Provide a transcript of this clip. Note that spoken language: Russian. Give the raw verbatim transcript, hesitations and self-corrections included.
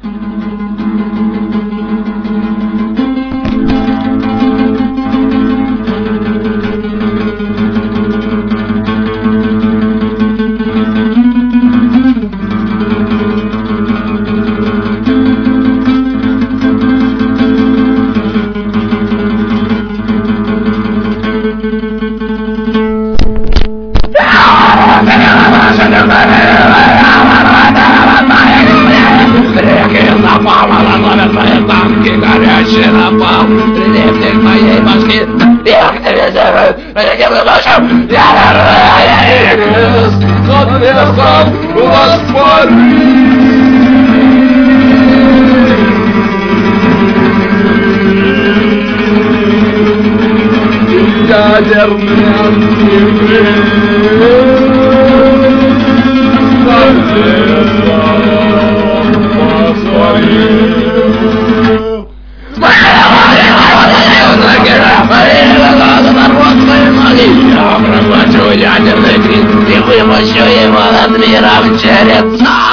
Танки горячие напал, прилепник моей башки. Я ядерный я проглочу ядерный крик и вымощу его над миром черепца.